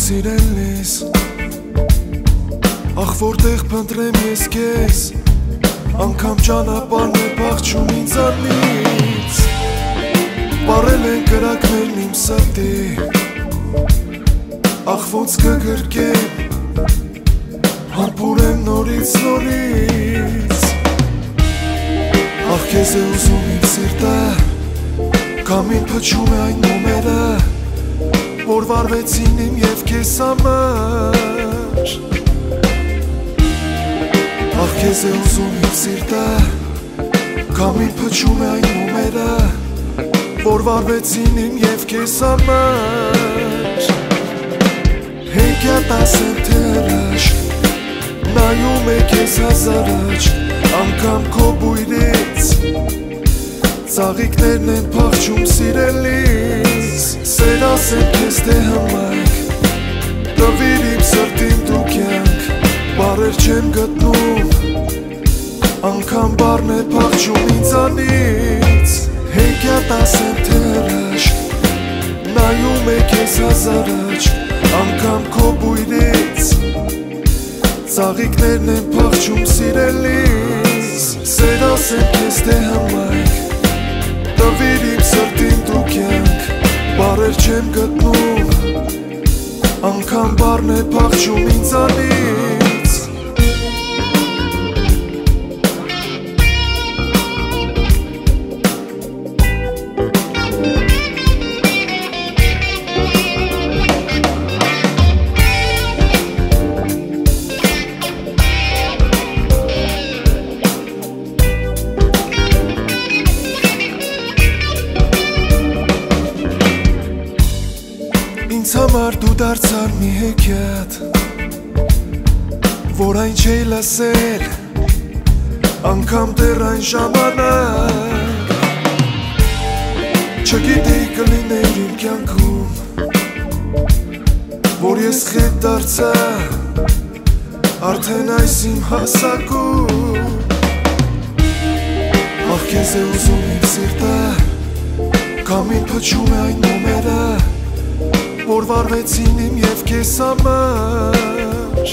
սիրելիս Ախ որտեղ փնտրեմ ես քեզ Անգամ ճանապարհն է փախչում ինձանից Պարել են կրակներն իմ սրտի Ախ ոնց կգրկեմ Համբուրեմ նորից Ախ քեզ է ուզում իմ սիրտը Կամին փչում է այն նոմերը Որ վարվեցին իմ և քեզ համար Ախ քեզ է ուզում իմ սիրտը Կամին փչում է այն նոմերը Որ վարվեցին իմ և քեզ համար Հեքիաթ ասեմ թե հրաշք Նայում է քեզ հազարաճ Անգամ քո բույրից Ծաղիկներն են փախչում սիրելիս Սեր ասեմ քեզ թե հմայք Տվիր իմ սրտին դու կյանք Բառեր չեմ գտնում Անգամ բառն է փախչում ինձանից Հեքիաթ ասեմ թե հրաշք Նայում է քեզ հազարաճ Անգամ քո բույրից Ծաղիկներն են փախչում սիրելիս Սեր ասեմ քեզ թե հմայք Տվիր իմ սրտին դու կյանք Բառեր չեմ գտնում Անգամ բառն է փախչում ինձանից Ինձ համար դու դարձար մի հեքիաթ Որ այն չէի լսել Անգամ դեռ այն ժամանակ Չգիտեի կլիներ իմ կյանքում Որ ես խետ դարձա Արդեն այս իմ հասակում Ախ քեզ է ուզում իմ սիրտը Կամին փչում է այն նոմերը Որ վարվեցին իմ և քեզ համար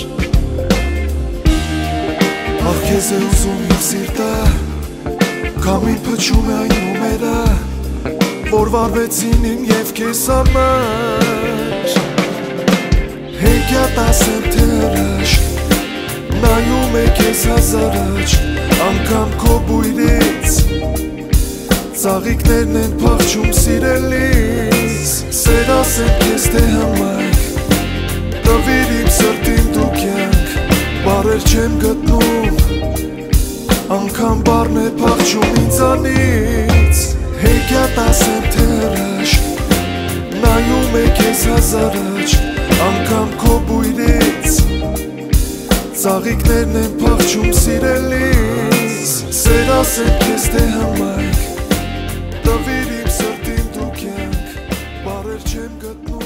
Ախ քեզ է ուզում իմ սիրտը Կամին փչում է այն նոմերը Որ վարվեցին իմ և քեզ համար Հեքիաթ ասեմ թե հրաշք Նայում է քեզ հազարաճ Անգամ քո բույրից Ծաղիկներն են փախչում սիրելիս Սեր ասեմ քեզ թե հմայք Տվիր իմ սրտին դու կյանք Բառեր չեմ գտնում Անգամ բառն է փախչում ինձանից Հեքիաթ ասեմ թե հրաշք Նայում է քեզ հազարաճ Անգամ քո բույրից Ծաղիկներն են փախչում սիրելիս Սեր ասեմ քեզ թե հմայք Տվիր իմ սրտին դու կյանք Բառեր չեմ գտնում